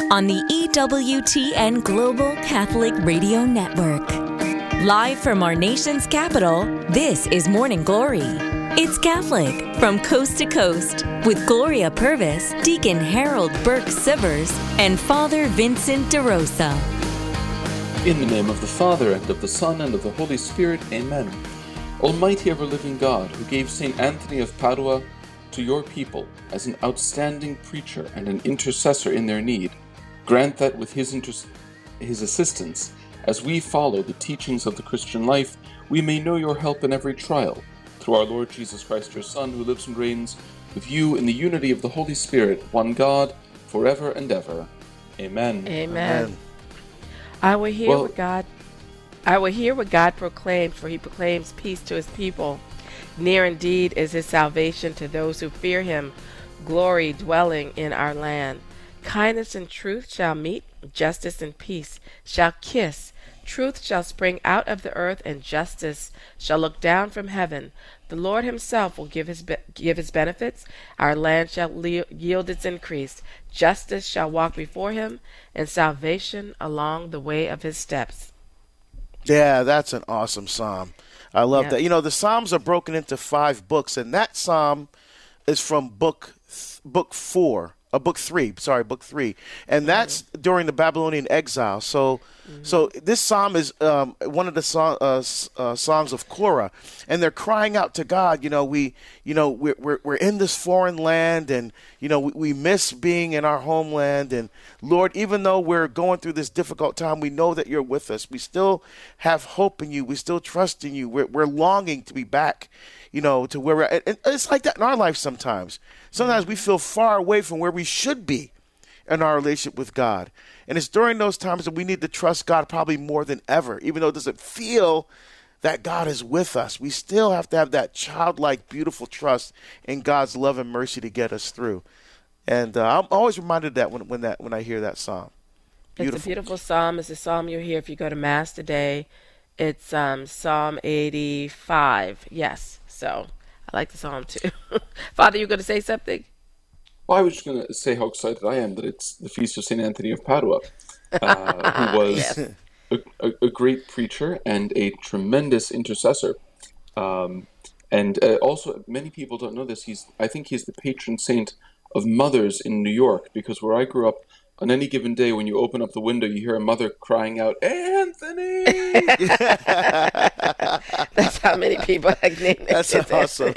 on the EWTN Global Catholic Radio Network. Live from our nation's capital, this is Morning Glory. It's Catholic from coast to coast with Gloria Purvis, Deacon Harold Burke-Sivers, and Father Vincent DeRosa. In the name of the Father, and of the Son, and of the Holy Spirit, Amen. Almighty ever-living God, who gave St. Anthony of Padua to your people as an outstanding preacher and an intercessor in their need, grant that with his assistance, as we follow the teachings of the Christian life, we may know your help in every trial, through our Lord Jesus Christ, your Son, who lives and reigns with you in the unity of the Holy Spirit, one God, forever and ever. Amen. Amen. I will hear what God proclaims, for he proclaims peace to his people. Near indeed is his salvation to those who fear him, glory dwelling in our land. Kindness and truth shall meet, justice and peace shall kiss. Truth shall spring out of the earth, and justice shall look down from heaven. The Lord himself will give his benefits. Our land shall yield its increase. Justice shall walk before him, and salvation along the way of his steps. Yeah, that's an awesome psalm. I love that. You know, the Psalms are broken into 5 books, and that psalm is from book 3. And that's during the Babylonian exile. So this psalm is one of the songs of Korah, and they're crying out to God. We're in this foreign land, and we miss being in our homeland. And Lord, even though we're going through this difficult time, we know that you're with us. We still have hope in you. We still trust in you. We're longing to be back, to where we're at. And it's like that in our life sometimes. Sometimes we feel far away from where we should be in our relationship with God. And it's during those times that we need to trust God probably more than ever. Even though it doesn't feel that God is with us, we still have to have that childlike, beautiful trust in God's love and mercy to get us through. And I'm always reminded of that when I hear that psalm. Beautiful. It's a beautiful psalm. It's a psalm you'll hear if you go to Mass today. It's Psalm 85. Yes, so I like the psalm too. Father, you going to say something? Well, I was just going to say how excited I am that it's the Feast of St. Anthony of Padua, who was a great preacher and a tremendous intercessor. And also, many people don't know this. I think he's the patron saint of mothers in New York, because where I grew up, on any given day, when you open up the window, you hear a mother crying out, "Anthony!" That's how many people have named it. That's awesome.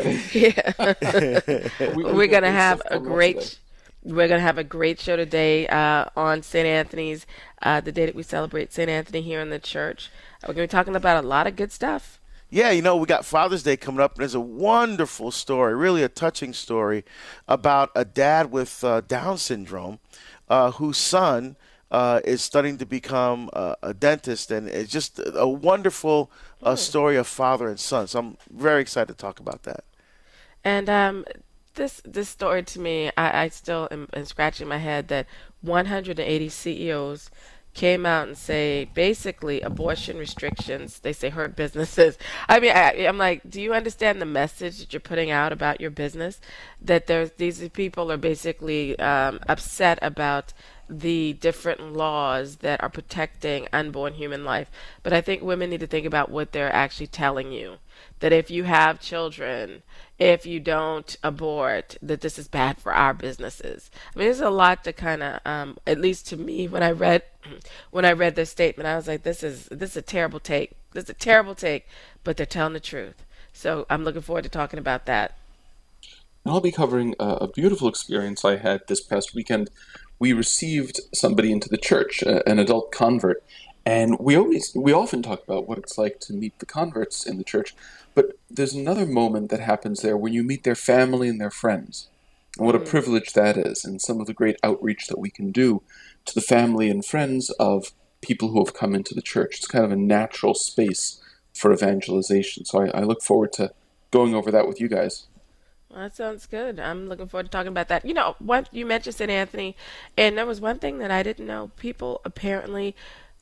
We're gonna have a great show today on St. Anthony's, the day that we celebrate St. Anthony here in the church. We're gonna be talking about a lot of good stuff. Yeah, we got Father's Day coming up, and there's a wonderful story, really a touching story, about a dad with Down syndrome, whose son is studying to become a dentist, and it's just a wonderful story of father and son. So I'm very excited to talk about that. And this story to me, I still am scratching my head that 180 CEOs came out and say basically abortion restrictions, they say, hurt businesses. I mean, I'm like, do you understand the message that you're putting out about your business? That these people are basically upset about the different laws that are protecting unborn human life. But I think women need to think about what they're actually telling you. That if you have children, if you don't abort, that this is bad for our businesses. I mean, there's a lot to kind of, at least to me, when I read this statement, I was like, this is a terrible take. This is a terrible take, but they're telling the truth. So I'm looking forward to talking about that. I'll be covering a beautiful experience I had this past weekend. We received somebody into the church, an adult convert, and we often talk about what it's like to meet the converts in the church, but there's another moment that happens there when you meet their family and their friends, and what a privilege that is, and some of the great outreach that we can do to the family and friends of people who have come into the church. It's kind of a natural space for evangelization, so I look forward to going over that with you guys. That sounds good. I'm looking forward to talking about that. What you mentioned St. Anthony, and there was one thing that I didn't know. People apparently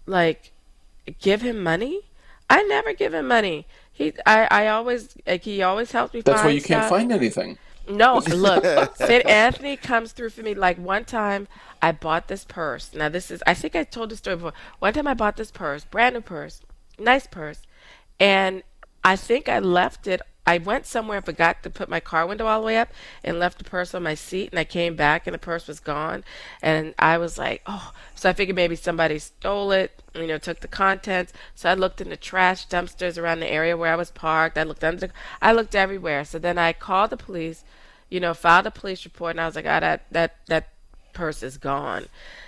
give him money. I never give him money. He always helps me. That's find why you can't stuff. find anything. No, look, St. Anthony comes through for me. Like one time, I bought this purse. Now, I think I told the story before. One time I bought this purse, brand new purse, nice purse, and I think I left it. I went somewhere and forgot to put my car window all the way up and left the purse on my seat. And I came back and the purse was gone. And I was like, oh, so I figured maybe somebody stole it, took the contents. So I looked in the trash dumpsters around the area where I was parked. I looked everywhere. So then I called the police, filed a police report. And I was like, that purse is gone.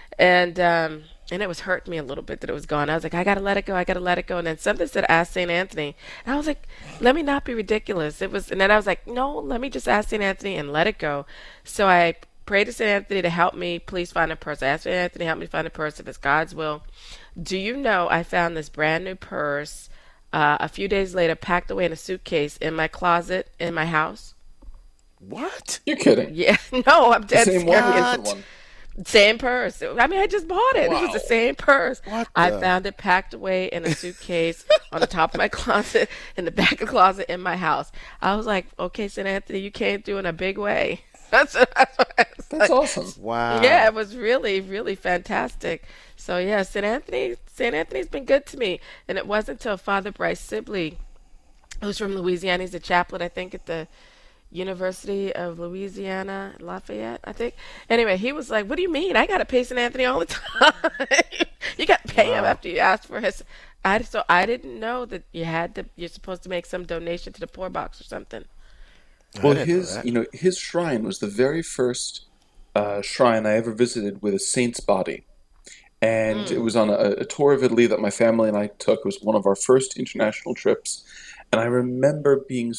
And it was hurting me a little bit that it was gone. I was like, I gotta let it go. I gotta let it go. And then something said, ask St. Anthony. And I was like, let me not be ridiculous. And then I was like, no, let me just ask St. Anthony and let it go. So I prayed to St. Anthony to help me please find a purse. I asked St. Anthony to help me find a purse if it's God's will. Do you know I found this brand new purse a few days later packed away in a suitcase in my closet in my house? What? You're kidding. Yeah, no, I'm The dead same one or serious. different one? Same purse. I mean, I just bought it. It was the same purse. What I the- found it packed away in a suitcase on the top of my closet, in the back of the closet in my house. I was like, okay, St. Anthony, you came through in a big way. That's what I was That's like. awesome. Wow. Yeah, it was really, really fantastic. So yeah, St. Anthony's been good to me. And it wasn't until Father Bryce Sibley, who's from Louisiana, he's a chaplain, I think, at the University of Louisiana, Lafayette, I think. Anyway, he was like, what do you mean? I got to pay St. Anthony all the time. You got to pay him after you ask for his. So I didn't know that you're supposed to make some donation to the poor box or something. Well, didn't know that. his shrine was the very first shrine I ever visited with a saint's body. And it was on a tour of Italy that my family and I took. It was one of our first international trips. And I remember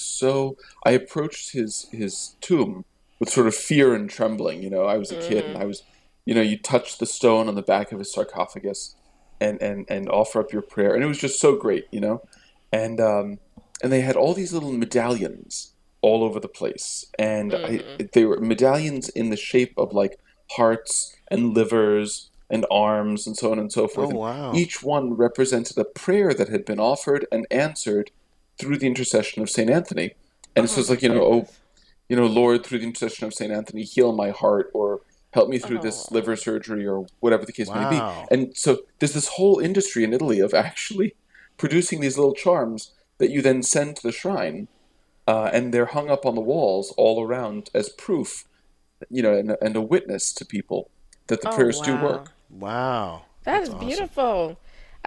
I approached his tomb with sort of fear and trembling. I was a kid and I was, you touch the stone on the back of his sarcophagus and offer up your prayer. And it was just so great. And they had all these little medallions all over the place. And they were medallions in the shape of like hearts and livers and arms and so on and so forth. Oh, wow. And each one represented a prayer that had been offered and answered through the intercession of St. Anthony. And so it's like, Lord, through the intercession of St. Anthony, heal my heart, or help me through this liver surgery, or whatever the case may be. Wow. And so there's this whole industry in Italy of actually producing these little charms that you then send to the shrine, and they're hung up on the walls all around as proof, and a witness to people that the prayers do work. Wow. That is That's awesome. beautiful.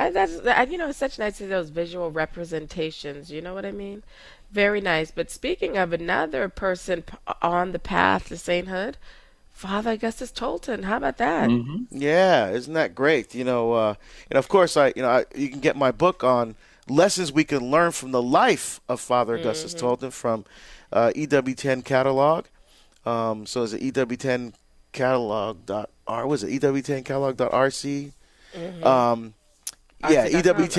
It's such nice to see those visual representations. You know what I mean? Very nice. But speaking of another person on the path to sainthood, Father Augustus Tolton. How about that? Yeah, isn't that great? Of course, you can get my book on lessons we can learn from the life of Father Augustus Tolton from EWTN catalog. So is it EWTN catalog.r? Was it EWTN catalog.rc? Yeah,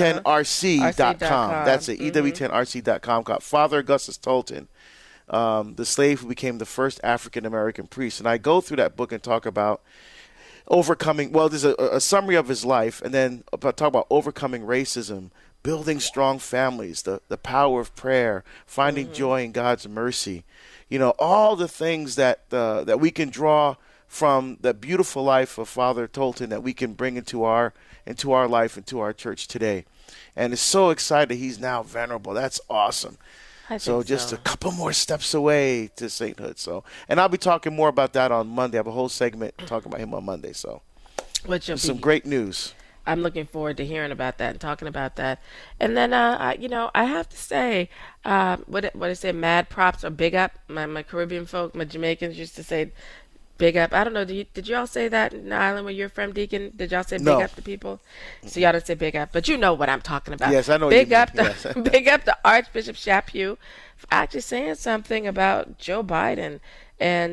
EW10RC.com. That's it, EW10RC.com. Got Father Augustus Tolton, the slave who became the first African American priest. And I go through that book and talk about overcoming, there's a summary of his life, and then talk about overcoming racism, building strong families, the power of prayer, finding joy in God's mercy. All the things that we can draw from the beautiful life of Father Tolton that we can bring into our life, into our church today. And it's so excited he's now venerable. That's awesome. So just a couple more steps away to sainthood. And I'll be talking more about that on Monday. I have a whole segment talking about him on Monday. So some great news. I'm looking forward to hearing about that and talking about that. And then, I have to say, what I say, mad props or big up. My Caribbean folk, my Jamaicans used to say big up. I don't know. Did you all say that in the island where you're from, Deacon? Did y'all say big up to people? So y'all didn't say big up, but you know what I'm talking about. Yes, I know. Big up to Archbishop Chaput for actually saying something about Joe Biden, and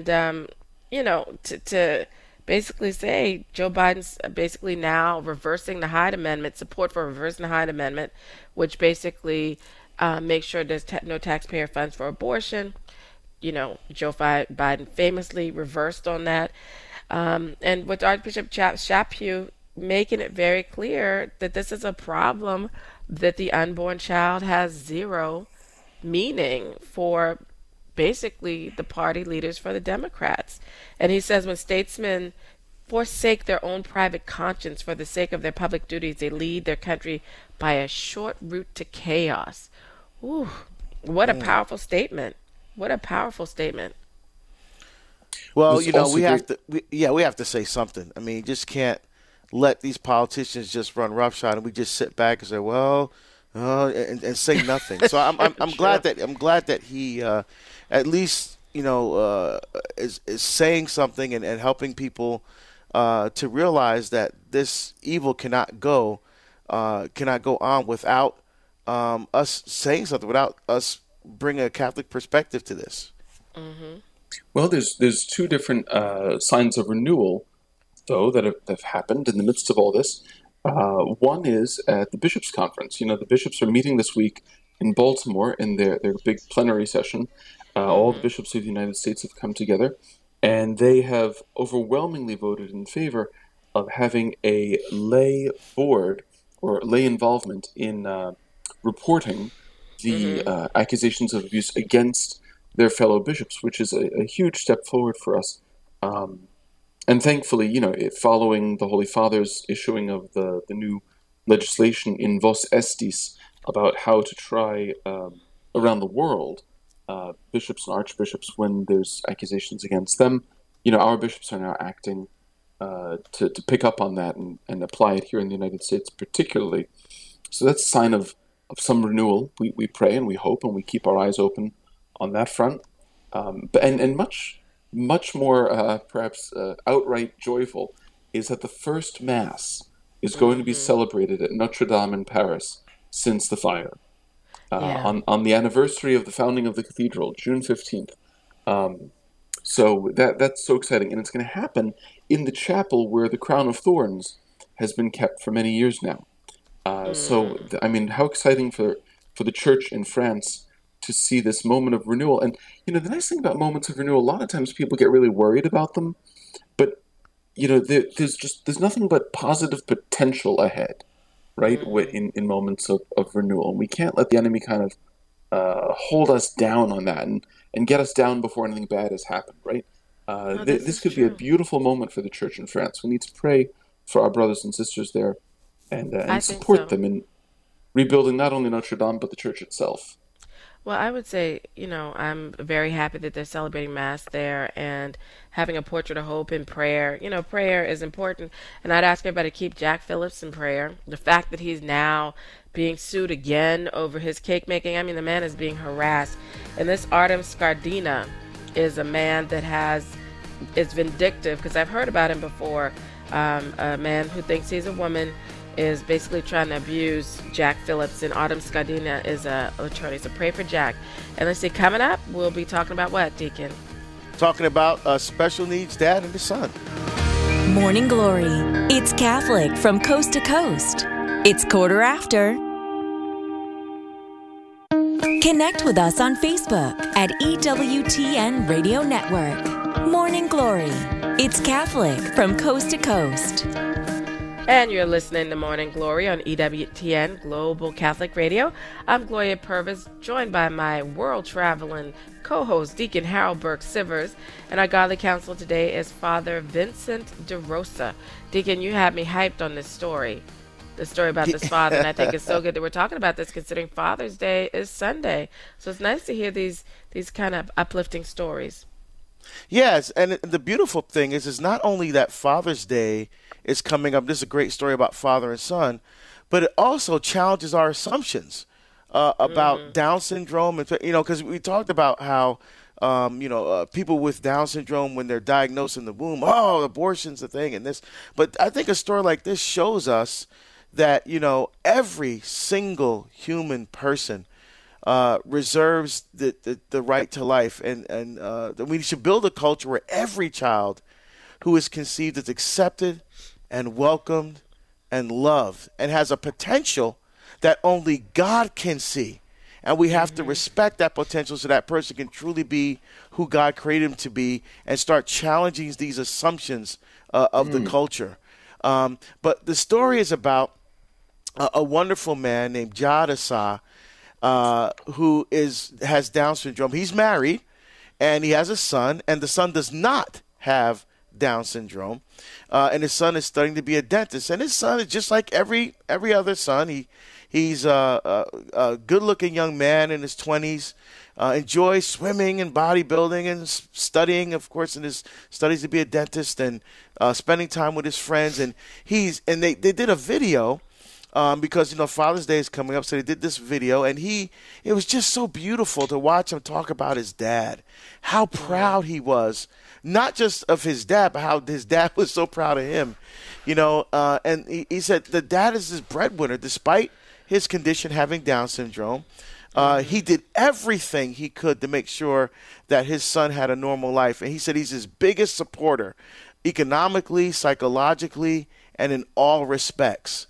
to basically say Joe Biden's basically now reversing the Hyde Amendment, support for reversing the Hyde Amendment, which basically makes sure there's no taxpayer funds for abortion. Joe Biden famously reversed on that. And with Archbishop Chaput making it very clear that this is a problem, that the unborn child has zero meaning for basically the party leaders for the Democrats. And he says when statesmen forsake their own private conscience for the sake of their public duties, they lead their country by a short route to chaos. Ooh, what a powerful statement. What a powerful statement. Well, we have to say something. I mean, you just can't let these politicians just run roughshod and we just sit back and say, well, and say nothing. So I'm glad that he at least is saying something and helping people to realize that this evil cannot go on without us saying something, without us bringing a Catholic perspective to this. Mm-hmm. Well, there's two different signs of renewal, though, that have happened in the midst of all this. One is at the Bishops' Conference. The bishops are meeting this week in Baltimore in their big plenary session. All the bishops of the United States have come together, and they have overwhelmingly voted in favor of having a lay board or lay involvement in reporting the accusations of abuse against their fellow bishops, which is a huge step forward for us. And thankfully, following the Holy Father's issuing of the new legislation in Vos Estis about how to try around the world bishops and archbishops when there's accusations against them, our bishops are now acting to pick up on that and apply it here in the United States particularly. So that's a sign of some renewal. We pray and we hope and we keep our eyes open on that front. And much more perhaps outright joyful is that the first Mass is going to be celebrated at Notre Dame in Paris since the fire. On the anniversary of the founding of the cathedral, June 15th. So that's so exciting. And it's going to happen in the chapel where the Crown of Thorns has been kept for many years now. So, how exciting for the Church in France to see this moment of renewal. And, the nice thing about moments of renewal, a lot of times people get really worried about them. But, there's nothing but positive potential ahead, right, in moments of renewal. And we can't let the enemy kind of hold us down on that and get us down before anything bad has happened, right? This could be a beautiful moment for the Church in France. We need to pray for our brothers and sisters there and support them in rebuilding not only Notre Dame, but the Church itself. Well, I would say, I'm very happy that they're celebrating Mass there and having a portrait of hope in prayer. Prayer is important. And I'd ask everybody to keep Jack Phillips in prayer. The fact that he's now being sued again over his cake making, the man is being harassed. And this Artem Skardina is a man that is vindictive, because I've heard about him before. A man who thinks he's a woman is basically trying to abuse Jack Phillips, and Artem Skardina is an attorney. So pray for Jack. And let's see, coming up, we'll be talking about what, Deacon? Talking about special needs dad and his son. Morning Glory. It's Catholic from coast to coast. It's 1:15. Connect with us on Facebook at EWTN Radio Network. Morning Glory. It's Catholic from coast to coast. And you're listening to Morning Glory on EWTN Global Catholic Radio. I'm Gloria Purvis, joined by my world-traveling co-host, Deacon Harold Burke-Sivers. And our godly counsel today is Father Vincent DeRosa. Deacon, you had me hyped on this story. The story about this father, and I think it's so good that we're talking about this, considering Father's Day is Sunday. So it's nice to hear these kind of uplifting stories. Yes, and the beautiful thing is not only that Father's Day is coming up. This is a great story about father and son, but it also challenges our assumptions about Down syndrome. And because we talked about how people with Down syndrome, when they're diagnosed in the womb, abortion's the thing and this. But I think a story like this shows us that every single human person reserves the right to life, and that we should build a culture where every child who is conceived is accepted and welcomed and loved and has a potential that only God can see. And we have to respect that potential so that person can truly be who God created him to be and start challenging these assumptions of the culture. But the story is about a wonderful man named Jad Asa, who has Down syndrome. He's married, and he has a son, and the son does not have Down syndrome, and his son is studying to be a dentist. And his son is just like every other son. He's a good-looking young man in his 20s, enjoys swimming and bodybuilding and studying, of course, in his studies to be a dentist, and spending time with his friends. And they did a video. Because Father's Day is coming up, so they did this video, and it was just so beautiful to watch him talk about his dad, how proud he was, not just of his dad, but how his dad was so proud of him, And he said the dad is his breadwinner, despite his condition, having Down syndrome. He did everything he could to make sure that his son had a normal life, and he said he's his biggest supporter, economically, psychologically, and in all respects.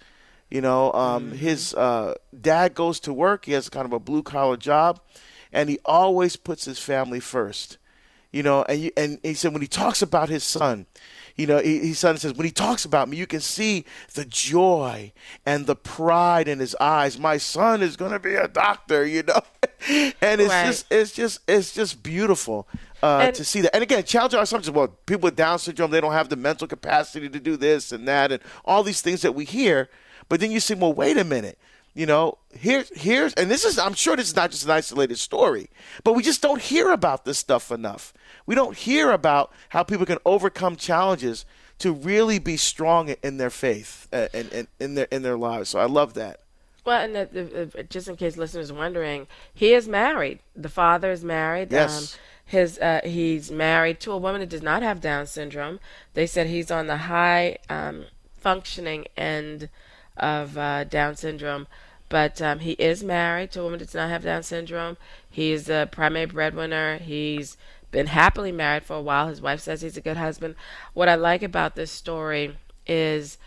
His dad goes to work. He has kind of a blue-collar job, and he always puts his family first. And he said when he talks about his son, his son says, when he talks about me, you can see the joy and the pride in his eyes. My son is going to be a doctor, and it's just beautiful. To see that. And again, challenging assumptions. Well, people with Down syndrome, they don't have the mental capacity to do this and that and all these things that we hear. But then you say, well, wait a minute. Here's and this is, I'm sure this is not just an isolated story, but we just don't hear about this stuff enough. We don't hear about how people can overcome challenges to really be strong in their faith and in their lives. So I love that. Well, and just in case listeners are wondering, he is married. The father is married. Yes. He's married to a woman that does not have Down syndrome. They said he's on the high functioning end of Down syndrome, but he is married to a woman that does not have Down syndrome. He's a primary breadwinner. He's been happily married for a while. His wife says he's a good husband. What I like about this story is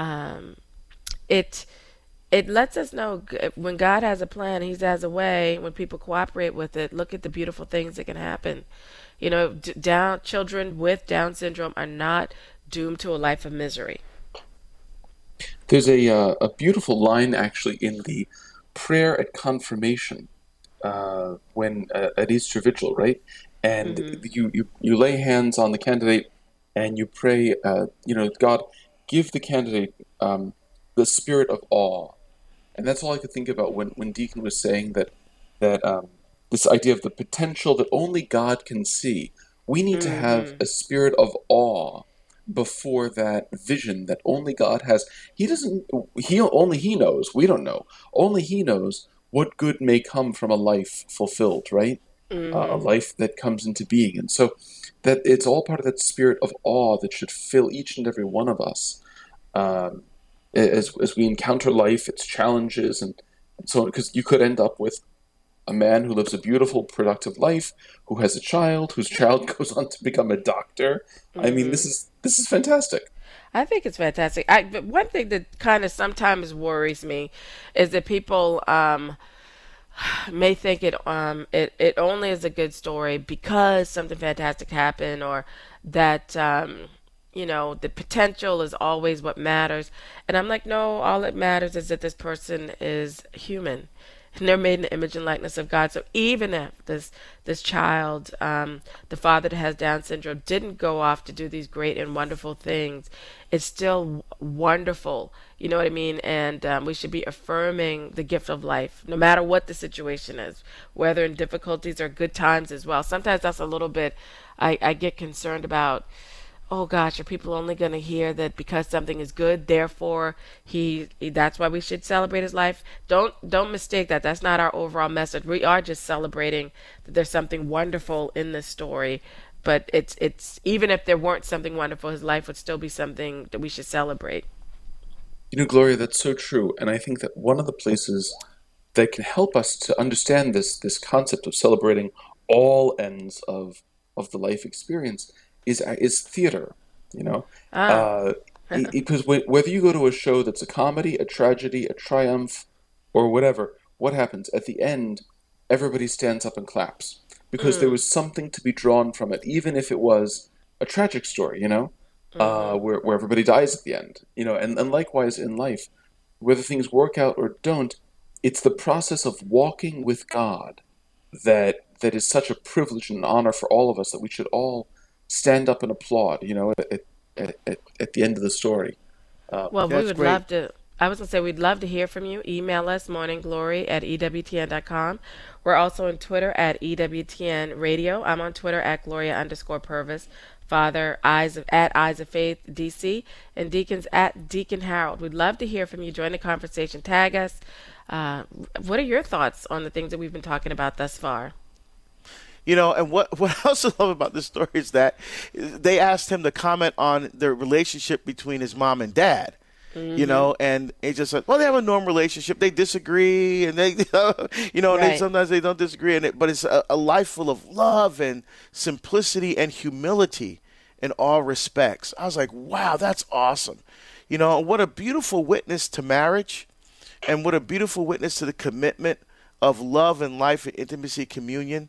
it lets us know when God has a plan, he has a way. When people cooperate with it, look at the beautiful things that can happen. Children with Down syndrome are not doomed to a life of misery. There's a beautiful line actually in the prayer at confirmation when at Easter Vigil, right? And you lay hands on the candidate and you pray, God, give the candidate the spirit of awe. And that's all I could think about when Deacon was saying that this idea of the potential that only God can see. We need to have a spirit of awe before that vision that only God has. Only he knows. We don't know. Only he knows what good may come from a life fulfilled, right? A life that comes into being. And so that it's all part of that spirit of awe that should fill each and every one of us as we encounter life, its challenges, and so on. Because you could end up with a man who lives a beautiful, productive life, who has a child, whose child goes on to become a doctor. I mean, this is fantastic. I think it's fantastic. But one thing that kind of sometimes worries me is that people may think it only is a good story because something fantastic happened, or that the potential is always what matters. And I'm like, no, all that matters is that this person is human. And they're made in the image and likeness of God. So even if this child, the father that has Down syndrome, didn't go off to do these great and wonderful things, it's still wonderful. You know what I mean? And we should be affirming the gift of life, no matter what the situation is, whether in difficulties or good times as well. Sometimes that's a little bit, I get concerned about, oh gosh, are people only going to hear that because something is good, therefore that's why we should celebrate his life? Don't mistake that. That's not our overall message. We are just celebrating that there's something wonderful in this story. But it's even if there weren't something wonderful, his life would still be something that we should celebrate. Gloria, that's so true. And I think that one of the places that can help us to understand this concept of celebrating all ends of the life experience is theater, because whether you go to a show that's a comedy, a tragedy, a triumph, or whatever, what happens at the end? Everybody stands up and claps because there was something to be drawn from it, even if it was a tragic story, where everybody dies at the end, and likewise in life, whether things work out or don't, it's the process of walking with God that that is such a privilege and an honor for all of us that we should all stand up and applaud, at the end of the story. Well, we That's would great. love to. I was going to say, we'd love to hear from you. Email us, morningglory@ewtn.com. We're also on Twitter at EWTN Radio. I'm on Twitter at Gloria_Purvis. Father, Eyes of Faith DC, and Deacons at Deacon Harold. We'd love to hear from you. Join the conversation. Tag us. What are your thoughts on the things that we've been talking about thus far? And what I also love about this story is that they asked him to comment on the relationship between his mom and dad. And he just said, well, they have a normal relationship. They disagree, and they, and sometimes they don't disagree in it. But it's a life full of love and simplicity and humility in all respects. I was like, wow, that's awesome. What a beautiful witness to marriage, and what a beautiful witness to the commitment of love and life and intimacy, communion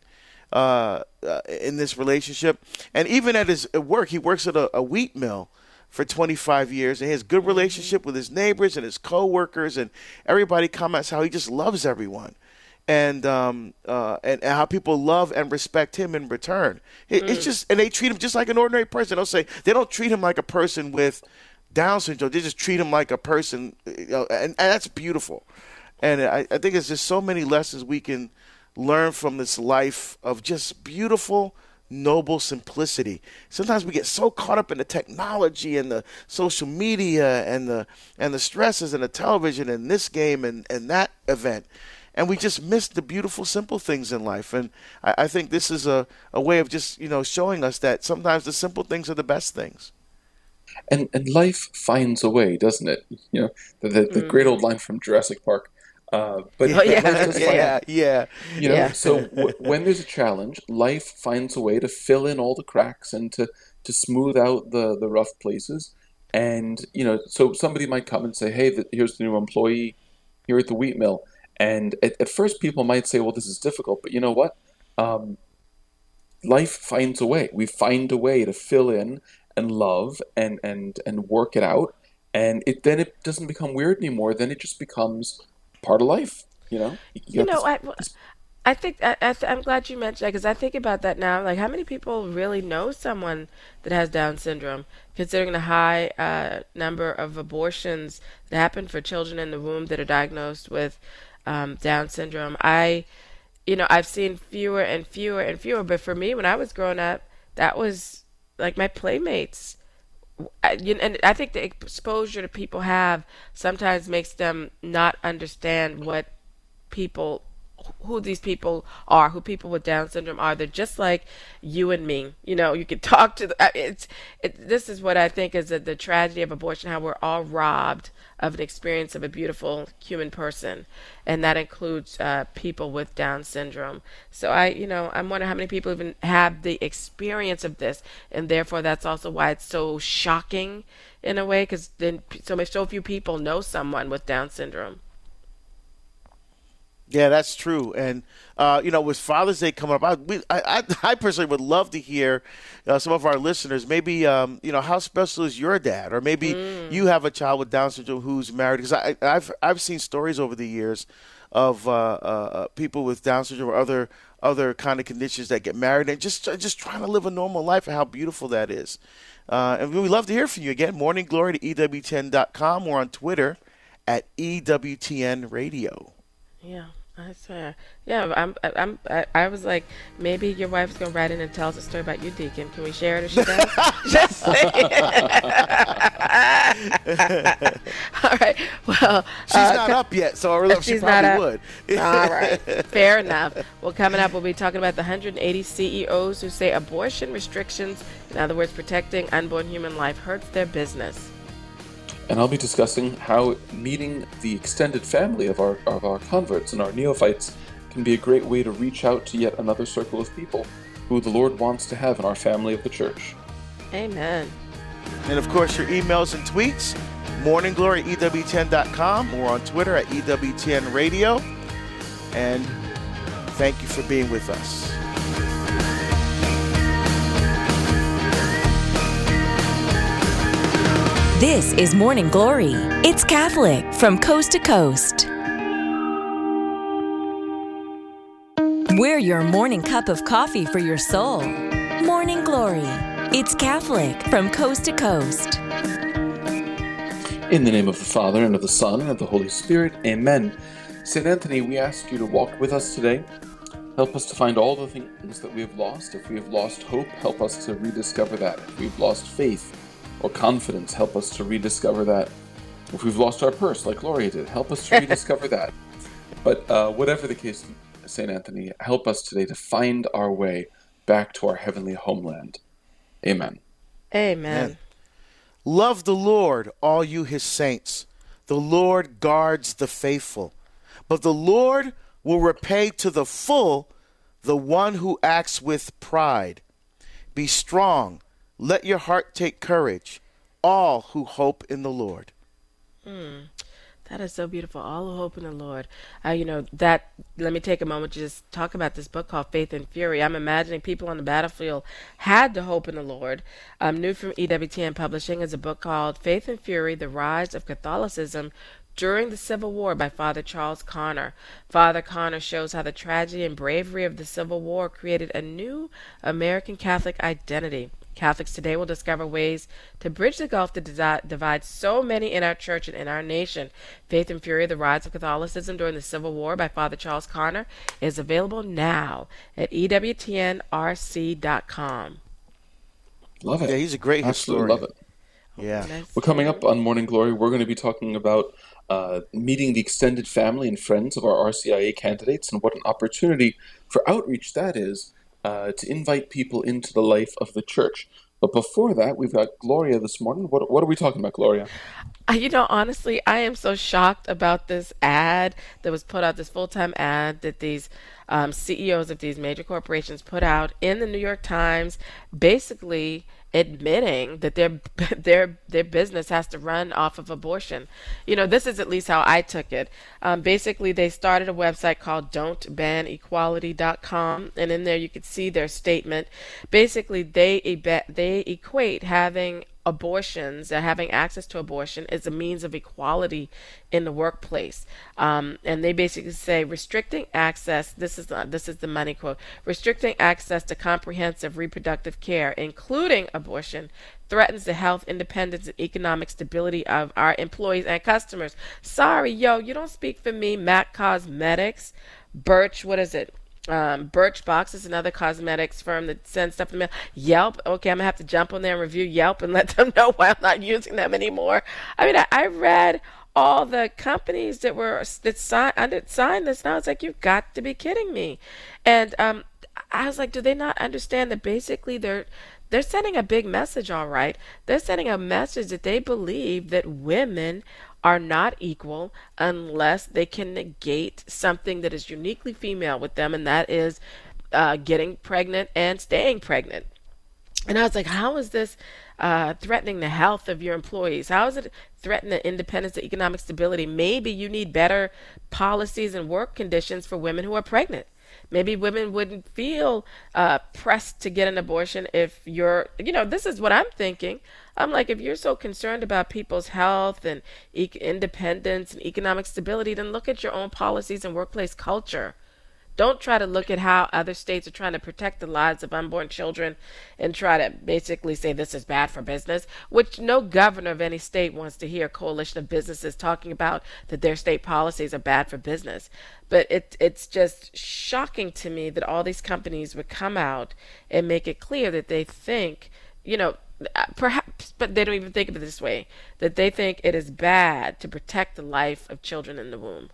in this relationship. And even at his work, he works at a wheat mill for 25 years, and he has good relationship with his neighbors and his co-workers, and everybody comments how he just loves everyone, and how people love and respect him in return. It's just, and they treat him just like an ordinary person. They don't treat him like a person with Down syndrome. They just treat him like a person, and that's beautiful. And I think it's just so many lessons we can learn from this life of just beautiful, noble simplicity. Sometimes we get so caught up in the technology and the social media and the stresses and the television and this game and that event, and we just miss the beautiful, simple things in life. And I think this is a way of just showing us that sometimes the simple things are the best things. And life finds a way, doesn't it? The great old line from Jurassic Park. But life does find, So when there's a challenge, life finds a way to fill in all the cracks and to smooth out the rough places. And so somebody might come and say, "Hey, here's the new employee here at the wheat mill." And at first, people might say, "Well, this is difficult," but you know what? Life finds a way. We find a way to fill in and love and work it out, and then it doesn't become weird anymore. Then it just becomes part of life, I think I'm glad you mentioned that, because I think about that now. Like, how many people really know someone that has Down syndrome, considering the high number of abortions that happen for children in the womb that are diagnosed with Down syndrome? I've seen fewer and fewer and fewer. But for me, when I was growing up, that was like my playmates. And I think the exposure that people have sometimes makes them not understand who these people are, who people with Down syndrome are. They're just like you and me. You can talk to this is what I think is the tragedy of abortion, how we're all robbed of an experience of a beautiful human person, and that includes people with Down syndrome. So I'm wondering how many people even have the experience of this, and therefore that's also why it's so shocking in a way, because then so few people know someone with Down syndrome. Yeah, that's true. And, with Father's Day coming up, I personally would love to hear some of our listeners, maybe, how special is your dad? Or maybe you have a child with Down syndrome who's married. Because I've seen stories over the years of people with Down syndrome or other kind of conditions that get married and just trying to live a normal life, and how beautiful that is. And we'd love to hear from you. Again, Morning Glory to EWTN.com. We're on Twitter at EWTN Radio. Yeah. I swear. Yeah, I was like, maybe your wife's gonna write in and tell us a story about you, Deacon. Can we share it if she does? Just saying. All right. Well, she's not up yet, so she probably would. All right. Fair enough. Well, coming up, we'll be talking about the 180 CEOs who say abortion restrictions, in other words, protecting unborn human life, hurts their business. And I'll be discussing how meeting the extended family of our converts and our neophytes can be a great way to reach out to yet another circle of people who the Lord wants to have in our family of the church. Amen. And of course, your emails and tweets, morningglory@EWTN.com. We're on Twitter at EWTN Radio. And thank you for being with us. This is Morning Glory. It's Catholic from coast to coast. We're your morning cup of coffee for your soul. Morning Glory. It's Catholic from coast to coast. In the name of the Father, and of the Son, and of the Holy Spirit, amen. St. Anthony, we ask you to walk with us today. Help us to find all the things that we have lost. If we have lost hope, help us to rediscover that. If we've lost faith or confidence, help us to rediscover that. If we've lost our purse, like Gloria did, help us to rediscover that. But whatever the case, St. Anthony, help us today to find our way back to our heavenly homeland. Amen. Amen. Love the Lord, all you his saints. The Lord guards the faithful. But the Lord will repay to the full the one who acts with pride. Be strong. Let your heart take courage, all who hope in the Lord. That is so beautiful. All who hope in the Lord. Let me take a moment to just talk about this book called Faith and Fury. I'm imagining people on the battlefield had to hope in the Lord. New from EWTN Publishing is a book called Faith and Fury, The Rise of Catholicism During the Civil War by Father Charles Connor. Father Connor shows how the tragedy and bravery of the Civil War created a new American Catholic identity. Catholics today will discover ways to bridge the gulf that divides so many in our church and in our nation. Faith and Fury, The Rise of Catholicism During the Civil War by Father Charles Connor is available now at EWTNRC.com. Love it. Yeah, he's a great Absolutely historian. love it. Yeah. Nice. Well, coming up on Morning Glory, we're going to be talking about meeting the extended family and friends of our RCIA candidates, and what an opportunity for outreach that is to invite people into the life of the church. But before that, we've got Gloria this morning. What are we talking about, Gloria? Honestly, I am so shocked about this ad that was put out, this full-time ad that these CEOs of these major corporations put out in the New York Times, basically admitting that their business has to run off of abortion. This is at least how I took it. Basically, they started a website called don'tbanequality.com, and in there you could see their statement. Basically, they equate having abortions, having access to abortion, is a means of equality in the workplace. And they basically say restricting access, this is the money quote, restricting access to comprehensive reproductive care, including abortion, threatens the health, independence, and economic stability of our employees and customers. Sorry, you don't speak for me. MAC Cosmetics, Birch, what is it? Birchbox is another cosmetics firm that sends stuff in the mail. Yelp, okay, I'm gonna have to jump on there and review Yelp and let them know why I'm not using them anymore. I read all the companies that signed this, and I was like, you've got to be kidding me. And I was like, do they not understand that basically they're sending a big message, all right? They're sending a message that they believe that women are not equal unless they can negate something that is uniquely female with them, and that is getting pregnant and staying pregnant. And I was like, how is this threatening the health of your employees? How is it threatening the independence and economic stability? Maybe you need better policies and work conditions for women who are pregnant. Maybe women wouldn't feel pressed to get an abortion if this is what I'm thinking. I'm like, if you're so concerned about people's health and independence and economic stability, then look at your own policies and workplace culture. Don't try to look at how other states are trying to protect the lives of unborn children and try to basically say this is bad for business, which no governor of any state wants to hear a coalition of businesses talking about that their state policies are bad for business. But it's just shocking to me that all these companies would come out and make it clear that they think, perhaps, but they don't even think of it this way, that they think it is bad to protect the life of children in the womb.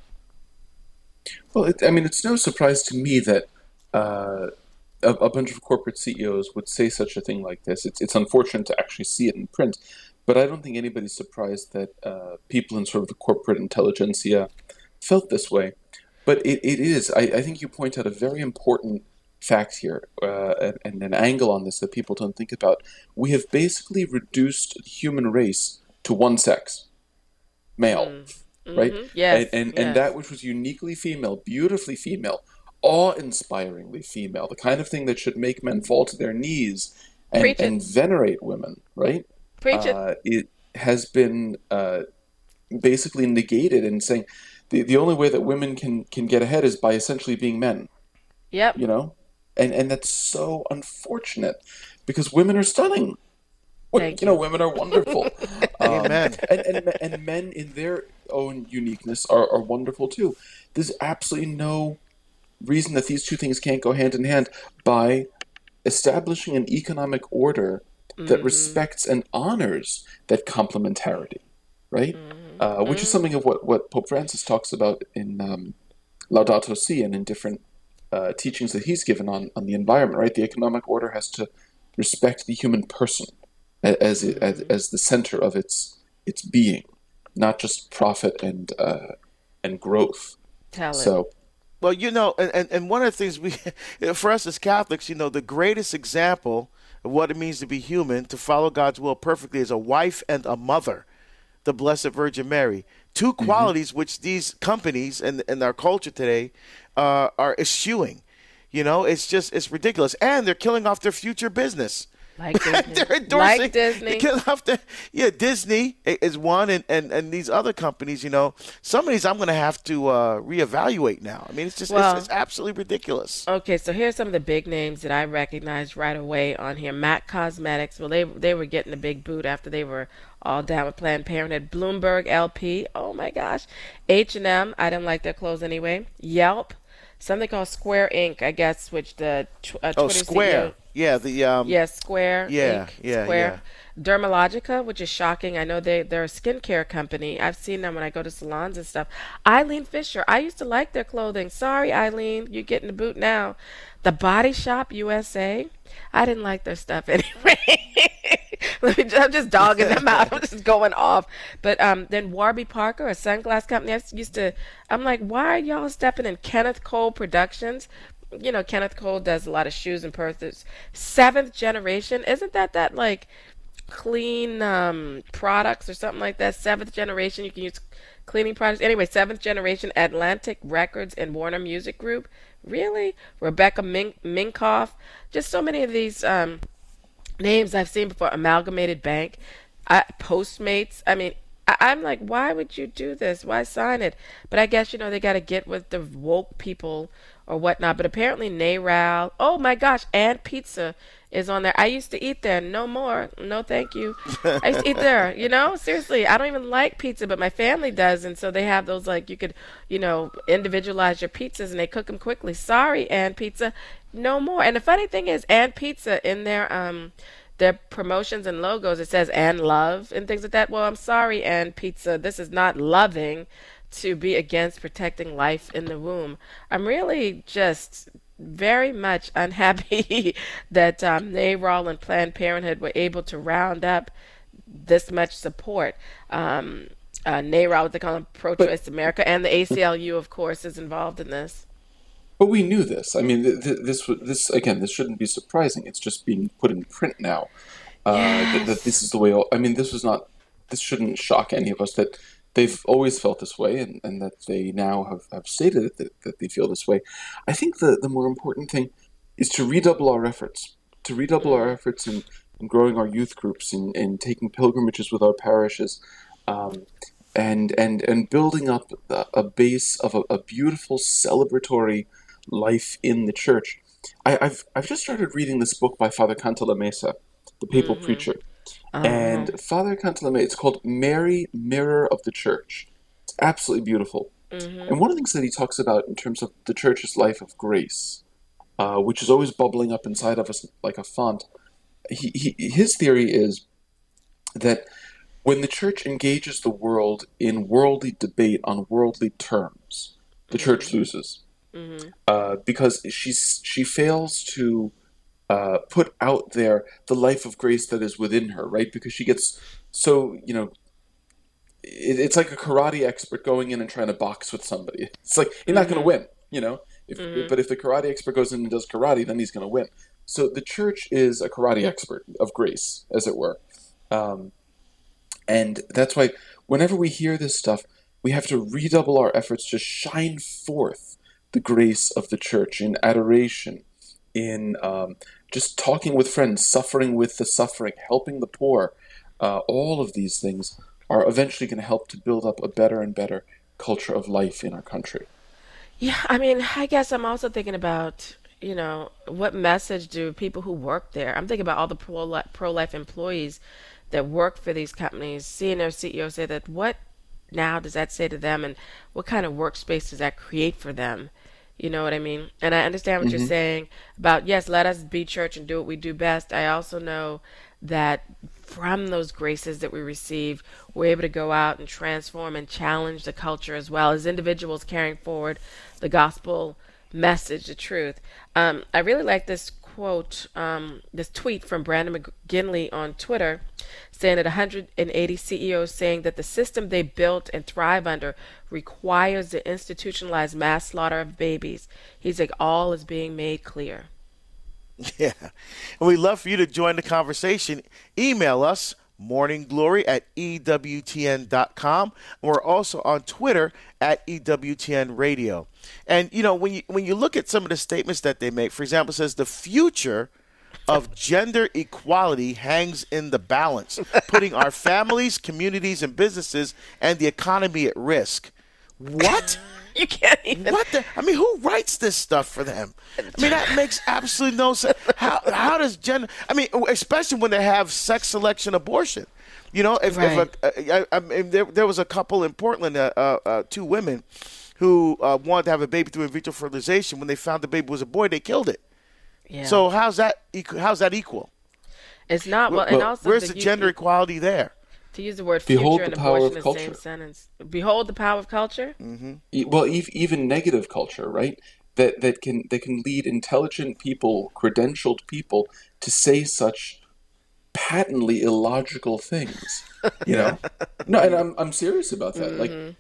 Well, it's no surprise to me that a bunch of corporate CEOs would say such a thing like this. It's unfortunate to actually see it in print, but I don't think anybody's surprised that people in sort of the corporate intelligentsia felt this way. But it is, I think you point out a very important fact here, and an angle on this that people don't think about. We have basically reduced the human race to one sex, male, right? Yes, and yes. that which was uniquely female, beautifully female, awe-inspiringly female, the kind of thing that should make men fall to their knees and venerate women, right? Preach it. It has been basically negated and saying the only way that women can get ahead is by essentially being men. Yep. you know, and that's so unfortunate because women are stunning. Thank you. Women are wonderful, um, Amen. and men in their own uniqueness are wonderful too. There's absolutely no reason that these two things can't go hand in hand by establishing an economic order that Mm-hmm. respects and honors that complementarity, right? Mm-hmm. Which is Mm-hmm. something of what Pope Francis talks about in Laudato Si and in different teachings that he's given on the environment, right? The economic order has to respect the human person Mm-hmm. as the center of its being, not just profit and growth. Tell it. So, Well, and one of the things for us as Catholics, the greatest example of what it means to be human, to follow God's will perfectly, is a wife and a mother, the Blessed Virgin Mary. Two mhm. qualities which these companies and our culture today are eschewing. It's ridiculous, and they're killing off their future business. Like Disney. They're Like endorsing, they're Disney. killing off the, yeah, Disney is one, and these other companies. Some of these I'm going to have to reevaluate now. I mean, it's Well, absolutely ridiculous. okay, so here's some of the big names that I recognized right away on here. MAC Cosmetics. Well, they were getting a big boot after they were all down with Planned Parenthood. Bloomberg LP. Oh my gosh. H&M. I didn't like their clothes anyway. Yelp. Something called Square Inc. I guess, which the Oh, Twitter CEO. Square, yeah, the Yes, Square yeah, Inc. yeah, Square. yeah. Dermalogica, which is shocking. I know they're a skincare company. I've seen them when I go to salons and stuff. Eileen Fisher. I used to like their clothing. Sorry, Eileen, you're getting the boot now. The Body Shop USA. I didn't like their stuff anyway. I'm just dogging them out. I'm just going off. But then Warby Parker, a sunglass company. I'm like, why are y'all stepping in Kenneth Cole Productions? Kenneth Cole does a lot of shoes and purses. Seventh Generation, isn't that like clean products or something like that? Seventh Generation, you can use cleaning products. Anyway, Seventh Generation, Atlantic Records, and Warner Music Group. Really? Rebecca Minkoff. Just so many of these names I've seen before. Amalgamated Bank, Postmates. I mean, I'm like, why would you do this? Why sign it? But I guess they got to get with the woke people or whatnot. But apparently, NARAL. Oh my gosh, and Pizza is on there. I used to eat there. No more. No, thank you. I used to eat there. Seriously, I don't even like pizza, but my family does, and so they have those like you could, individualize your pizzas and they cook them quickly. Sorry, and Pizza, no more. And the funny thing is, and Pizza in their promotions and logos, it says and love and things like that. Well, I'm sorry, and Pizza, this is not loving to be against protecting life in the womb. I'm really just very much unhappy that NARAL and Planned Parenthood were able to round up this much support. NARAL, what they call them, but Pro-Choice America, and the ACLU, of course, is involved in this. but we knew this. I mean, this again. This shouldn't be surprising. It's just being put in print now. That this is Yes. the way. I mean, this was not. This shouldn't shock any of us that they've always felt this way, and that they now have stated that they feel this way. I think the more important thing is to redouble our efforts. To redouble our Mm, efforts in growing our youth groups, in taking pilgrimages with our parishes, um, and building up a base of a beautiful celebratory life in the church. I've just started reading this book by Father Cantalamessa, the papal mm-hmm. preacher, Uh-huh. and Father Cantalamessa. It's called Mary, Mirror of the Church. It's absolutely beautiful. Mm-hmm. And one of the things that he talks about in terms of the church's life of grace, which is always bubbling up inside of us like a font, his theory is that when the church engages the world in worldly debate on worldly terms, the church Mm-hmm. loses Mm-hmm. because she fails to put out there the life of grace that is within her, right? Because she gets so it's like a karate expert going in and trying to box with somebody. It's like you're not going to Mm-hmm. win, Mm-hmm. but if the karate expert goes in and does karate, then he's going to win. So the church is a karate expert of grace, as it were. Um, and that's why whenever we hear this stuff, we have to redouble our efforts to shine forth the grace of the church in adoration, in just talking with friends, suffering with the suffering, helping the poor. All of these things are eventually going to help to build up a better and better culture of life in our country. Yeah, I mean, I guess I'm also thinking about. what message do people who work there? I'm thinking about all the pro-life employees that work for these companies, seeing their CEO say that. What now does that say to them, and what kind of workspace does that create for them? You know what I mean? And I understand what you're saying about, yes, let us be church and do what we do best. I also know that from those graces that we receive, we're able to go out and transform and challenge the culture as well as individuals carrying forward the gospel message, the truth. I really like this quote, this tweet from Brandon McGinley on Twitter, saying that 180 CEOs saying that the system they built and thrive under requires the institutionalized mass slaughter of babies. He's like, all is being made clear. Yeah. And we'd love for you to join the conversation. Email us, morningglory@ewtn.com. We're also on Twitter @EWTNradio. And, when you look at some of the statements that they make, for example, it says the future of gender equality hangs in the balance, putting our families, communities, and businesses and the economy at risk. What? You can't even. Who writes this stuff for them? That makes absolutely no sense. How does gender? Especially when they have sex selection abortion. There was a couple in Portland, 2 women who wanted to have a baby through in vitro fertilization. When they found the baby was a boy, they killed it. Yeah. So how's that equal? It's not. Well, and also, where's the gender equality there? To use the word Behold future the and power abortion of in the same culture. sentence. Behold the power of culture? Mm-hmm. Well, even negative culture, right? That can lead intelligent people, credentialed people, to say such patently illogical things. No, and I'm serious about that.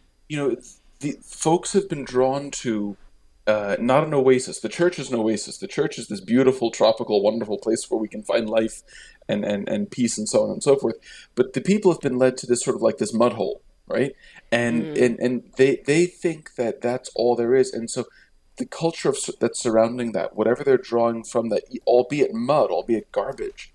The folks have been drawn to not an oasis. The church is an oasis. The church is this beautiful, tropical, wonderful place where we can find life and peace and so on and so forth. But the people have been led to this sort of like this mud hole, right? And they think that that's all there is. And so the culture that's surrounding that, whatever they're drawing from that, albeit mud, albeit garbage,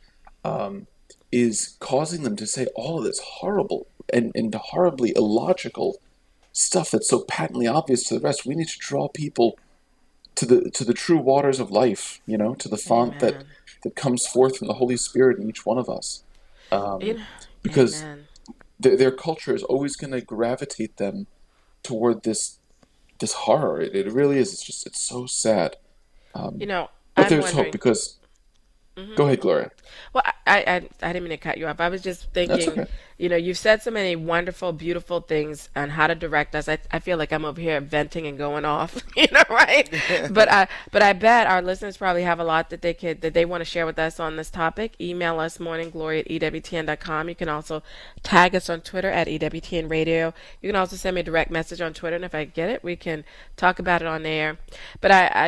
is causing them to say all of this horrible and horribly illogical stuff that's so patently obvious to the rest. We need to draw people to the true waters of life, to the font that comes forth from the Holy Spirit in each one of us. Because their culture is always going to gravitate them toward this horror. It really is. It's so sad. But there's hope because... Go ahead, Gloria. Well, I didn't mean to cut you off. I was just thinking, okay. You've said so many wonderful, beautiful things on how to direct us. I feel like I'm over here venting and going off, right? But I bet our listeners probably have a lot that they want to share with us on this topic. Email us, morningglory@ewtn.com. You can also tag us on Twitter @EWTNradio. You can also send me a direct message on Twitter, and if I get it, we can talk about it on air. But I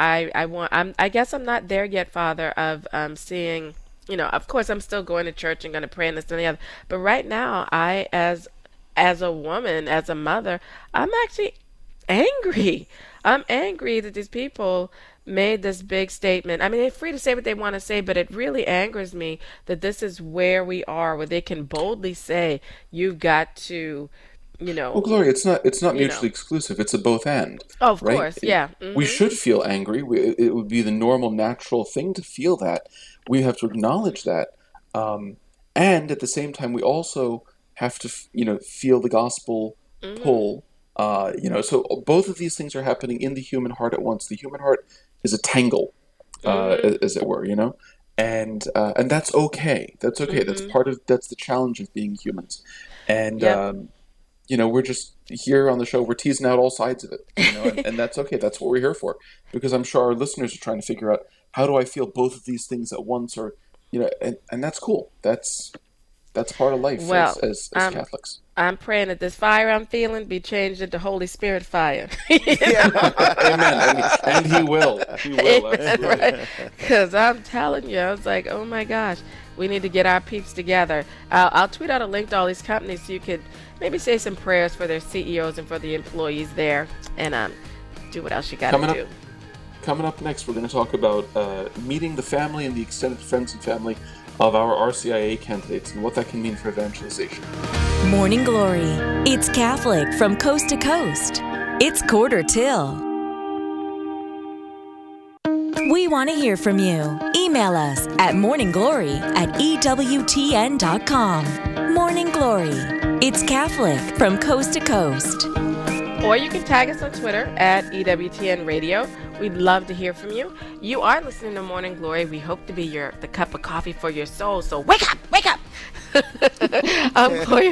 guess I'm not there yet, Father, of seeing, of course I'm still going to church and going to pray and this and the other. But right now, I, as a woman, as a mother, I'm actually angry. I'm angry that these people made this big statement. They're free to say what they want to say, but it really angers me that this is where we are, where they can boldly say, you've got to, Well, Gloria, it's not mutually exclusive. It's a both and. Oh, of right? course, yeah. Mm-hmm. We should feel angry. It would be the normal, natural thing to feel that. We have to acknowledge that. And at the same time, we also have to, feel the gospel pull. So both of these things are happening in the human heart at once. The human heart is a tangle, as it were, and that's okay. That's okay. That's the challenge of being humans. And, we're just here on the show. We're teasing out all sides of it, and that's okay. That's what we're here for, because I'm sure our listeners are trying to figure out, how do I feel both of these things at once, or, and that's cool. That's part of life as Catholics. I'm praying that this fire I'm feeling be changed into Holy Spirit fire. Amen. And he will. He will. Right? Because I'm telling you, I was like, oh my gosh, we need to get our peeps together. I'll tweet out a link to all these companies so you could maybe say some prayers for their CEOs and for the employees there, and do what else you got to do. Coming up next, we're going to talk about meeting the family and the extended friends and family of our RCIA candidates and what that can mean for evangelization. Morning Glory. It's Catholic from coast to coast. It's Quarter Till. We want to hear from you. Email us at morningglory@ewtn.com. Morning Glory. It's Catholic from coast to coast. Or you can tag us on Twitter at EWTN Radio. We'd love to hear from you. You are listening to Morning Glory. We hope to be the cup of coffee for your soul. So wake up, wake up. I'm Gloria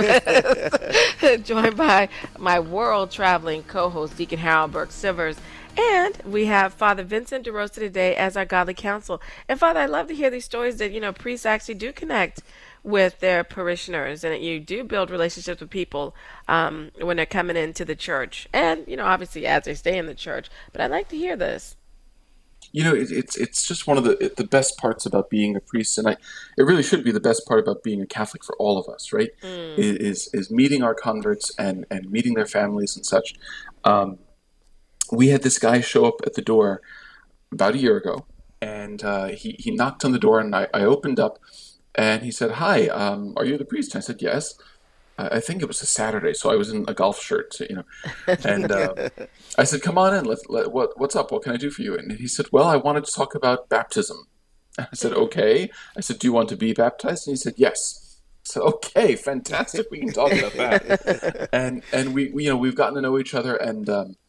Purvis, joined by my world-traveling co-host, Deacon Harold Burke-Sivers. And we have Father Vincent DeRosa today as our godly counsel. And Father, I love to hear these stories that, priests actually do connect with their parishioners, and that you do build relationships with people when they're coming into the church, and obviously as they stay in the church. But I'd like to hear this. It's just one of the best parts about being a priest, and it really should be the best part about being a Catholic for all of us, right? Is meeting our converts and meeting their families and such. We had this guy show up at the door about a year ago, and he knocked on the door, and I opened up. And he said, "Hi, are you the priest?" And I said, "Yes." I think it was a Saturday, so I was in a golf shirt, And I said, "Come on in. What's up? What can I do for you?" And he said, "Well, I wanted to talk about baptism." And I said, "Okay." I said, "Do you want to be baptized?" And he said, "Yes." I said, "Okay, fantastic. We can talk about that." And we've gotten to know each other, and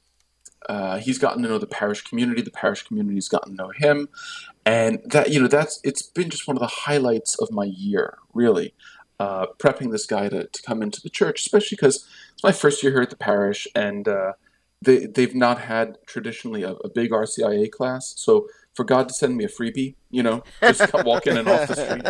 he's gotten to know the parish community. The parish community's gotten to know him. And that, it's been just one of the highlights of my year, really, prepping this guy to come into the church, especially because it's my first year here at the parish, and they've not had traditionally a big RCIA class. So for God to send me a freebie, just come walk in and off the street.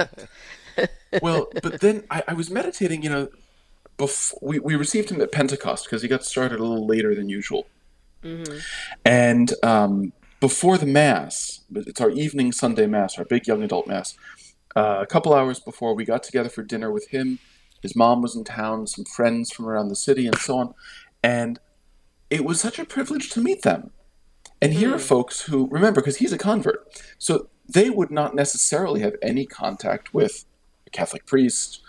Well, but then I was meditating, before we received him at Pentecost because he got started a little later than usual. Mm-hmm. And before the Mass, it's our evening Sunday Mass, our big young adult Mass, a couple hours before, we got together for dinner with him. His mom was in town, some friends from around the city, and so on. And it was such a privilege to meet them. And here are folks who, remember, because he's a convert, so they would not necessarily have any contact with a Catholic priest,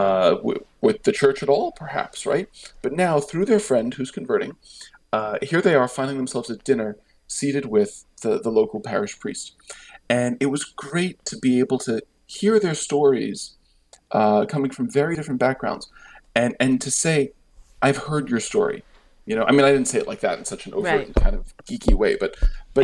with the church at all, perhaps, right? But now, through their friend who's converting, here they are finding themselves at dinner, seated with the local parish priest. And it was great to be able to hear their stories coming from very different backgrounds and to say, "I've heard your story." I didn't say it like that in such an overt and kind of geeky way, but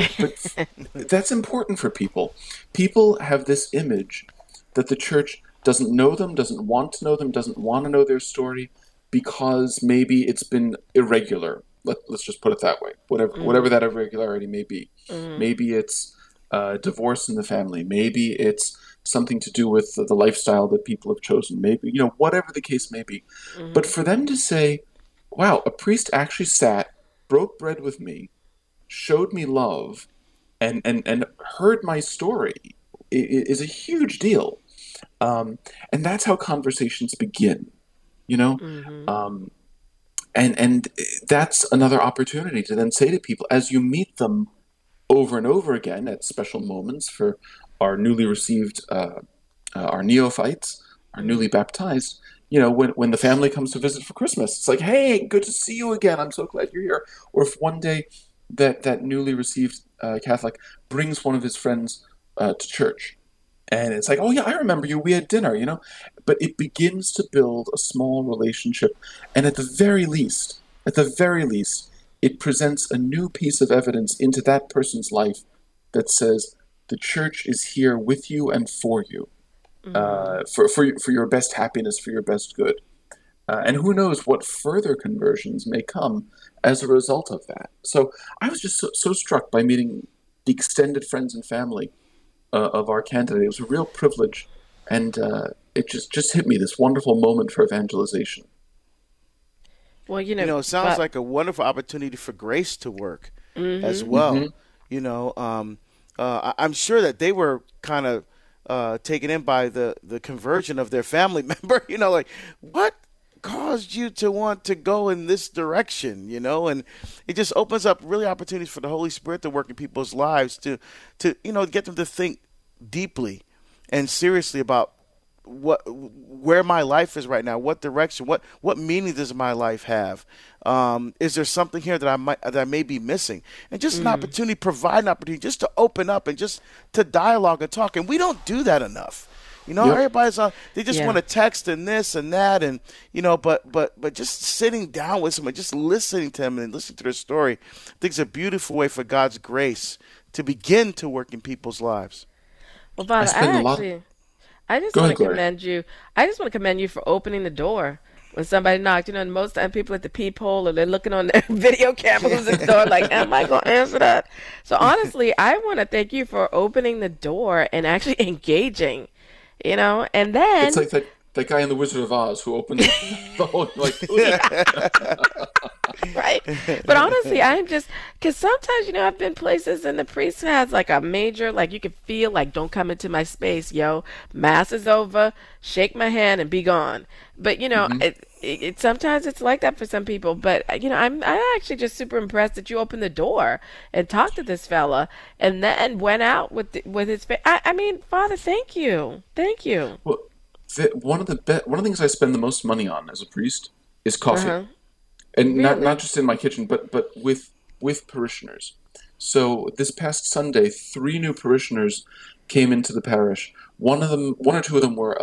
that's important for people. People have this image that the church doesn't know them, doesn't want to know them, doesn't want to know their story because maybe it's been irregular. Let's just put it that way. Whatever that irregularity may be. Maybe it's divorce in the family. Maybe it's something to do with the lifestyle that people have chosen. Maybe, whatever the case may be. But for them to say, "Wow, a priest actually sat, broke bread with me, showed me love, and heard my story," is a huge deal. And that's how conversations begin, And that's another opportunity to then say to people, as you meet them over and over again at special moments for our newly received, our neophytes, our newly baptized, when the family comes to visit for Christmas, it's like, "Hey, good to see you again. I'm so glad you're here." Or if one day that newly received Catholic brings one of his friends to church, and it's like, "Oh yeah, I remember you. We had dinner," But it begins to build a small relationship, and at the very least, it presents a new piece of evidence into that person's life that says the church is here with you and for you, for your best happiness, for your best good. And who knows what further conversions may come as a result of that. So I was just so struck by meeting the extended friends and family of our candidate. It was a real privilege, and it just hit me, this wonderful moment for evangelization. Well, it sounds like a wonderful opportunity for grace to work as well. I'm sure that they were kind of taken in by the conversion of their family member. Like, what caused you to want to go in this direction? And it just opens up really opportunities for the Holy Spirit to work in people's lives to get them to think deeply and seriously about where my life is right now, what direction, what meaning does my life have? Is there something here that I may be missing? And just an opportunity, provide an opportunity just to open up and just to dialogue and talk. And we don't do that enough. Everybody's on. They just want to text and this and that, and but just sitting down with someone, just listening to them and listening to their story, I think it's a beautiful way for God's grace to begin to work in people's lives. Well, Father, I just want to commend you. I just want to commend you for opening the door when somebody knocked. And most time people at the peephole or they're looking on their video cameras at the door like, am I going to answer that? So honestly, I want to thank you for opening the door and actually engaging, and then. It's like that guy in The Wizard of Oz who opened the whole, right. But honestly, I'm just, because sometimes, I've been places and the priest has like a major, you can feel don't come into my space, mass is over, shake my hand and be gone. But, it sometimes it's like that for some people. But, I'm actually just super impressed that you opened the door and talked to this fella and then went out with his face. I mean, Father, thank you. Thank you. Well, one of the things I spend the most money on as a priest is coffee. And really? not just in my kitchen, but with parishioners. So this past Sunday, 3 new parishioners came into the parish. One or two of them were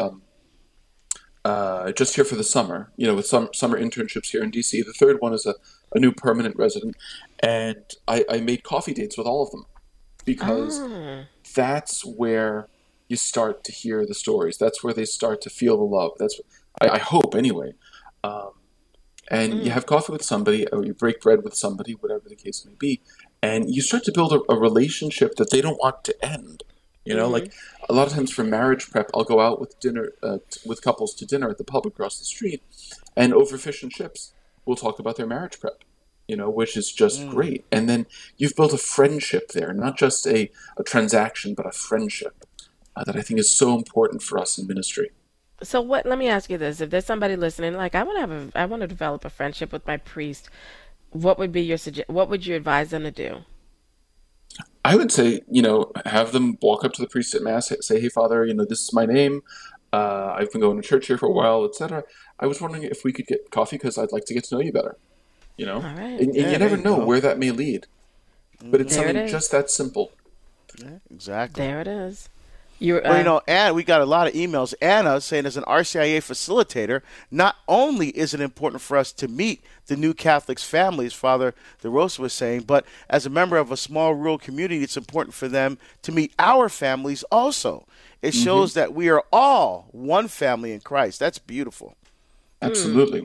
just here for the summer, with some summer internships here in DC. The third one is a new permanent resident, and I made coffee dates with all of them because that's where you start to hear the stories. That's where they start to feel the love. That's I hope anyway. And you have coffee with somebody, or you break bread with somebody, whatever the case may be, and you start to build a relationship that they don't want to end. Like a lot of times for marriage prep, I'll go out with dinner with couples to dinner at the pub across the street, and over fish and chips, we'll talk about their marriage prep, which is just great. And then you've built a friendship there, not just a transaction, but a friendship that I think is so important for us in ministry. So let me ask you this. If there's somebody listening, I want to develop a friendship with my priest, what would be what would you advise them to do? I would say, have them walk up to the priest at Mass, say, hey, Father, this is my name. I've been going to church here for a while, etc. I was wondering if we could get coffee because I'd like to get to know you better, All right. And you never know where that may lead. But it's something just that simple. Yeah, exactly. There it is. Anna, we got a lot of emails. Anna saying, as an RCIA facilitator, not only is it important for us to meet the new Catholics' families, Father DeRosa was saying, but as a member of a small rural community, it's important for them to meet our families also. It shows that we are all one family in Christ. That's beautiful. Absolutely.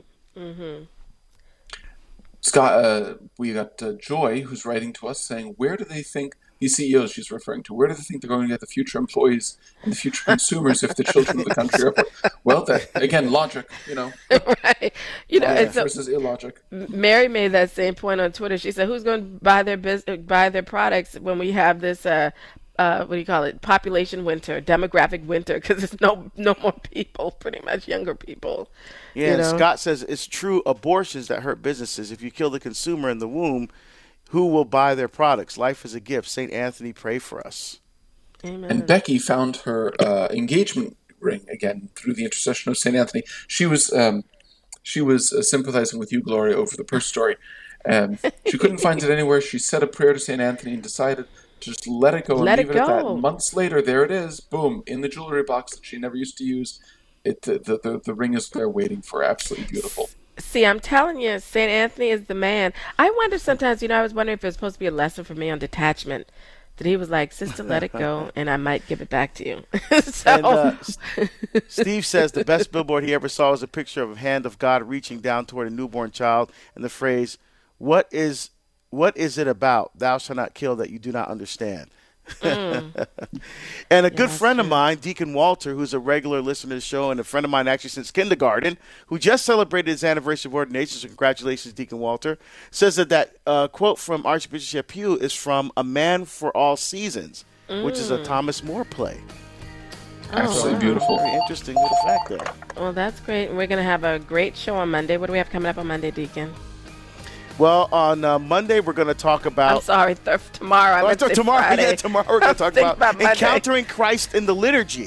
Scott, we got Joy, who's writing to us saying, where do they think these CEOs she's referring to, where do they think they're going to get the future employees and the future consumers if the children of the country are... Well, that, again, logic, Right. Versus illogic. Mary made that same point on Twitter. She said, who's going to buy their products when we have this, what do you call it, population winter, demographic winter, because there's no more people, pretty much younger people. Yeah, and Scott says, it's true abortions that hurt businesses. If you kill the consumer in the womb, who will buy their products? Life is a gift. St. Anthony, pray for us. Amen. And Becky found her engagement ring again through the intercession of St. Anthony. She was sympathizing with you, Gloria, over the purse story. She couldn't find it anywhere. She said a prayer to St. Anthony and decided to just let it go and leave it at that. Months later, there it is. Boom, in the jewelry box that she never used to use. The ring is there waiting for her. Absolutely beautiful. See, I'm telling you, St. Anthony is the man. I wonder sometimes, I was wondering if it was supposed to be a lesson for me on detachment. That he was like, sister, let it go, and I might give it back to you. And Steve says the best billboard he ever saw was a picture of a hand of God reaching down toward a newborn child, and the phrase, what is it about, thou shalt not kill, that you do not understand? And a good friend of mine, Deacon Walter, who's a regular listener to the show and a friend of mine actually since kindergarten, who just celebrated his anniversary of ordination, so congratulations, Deacon Walter, says that quote from Archbishop Chaput is from A Man for All Seasons, which is a Thomas More play. Absolutely beautiful. Very interesting little fact there. Well, that's great. We're going to have a great show on Monday. What do we have coming up on Monday, Deacon? Well, on Monday, we're going to talk about... I'm sorry, tomorrow. Tomorrow we're going to talk about encountering Christ in the liturgy.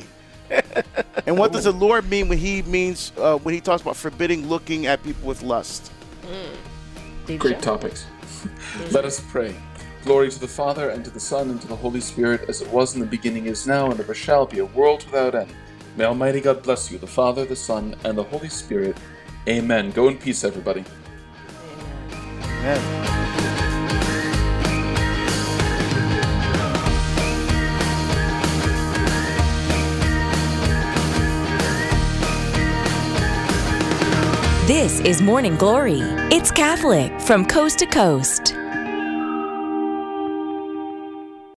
And what does the Lord mean when he talks about forbidding looking at people with lust? Great topics. Let us pray. Glory to the Father, and to the Son, and to the Holy Spirit, as it was in the beginning, is now, and ever shall be, a world without end. May Almighty God bless you, the Father, the Son, and the Holy Spirit. Amen. Go in peace, everybody. Amen. This is Morning Glory. It's Catholic from coast to coast.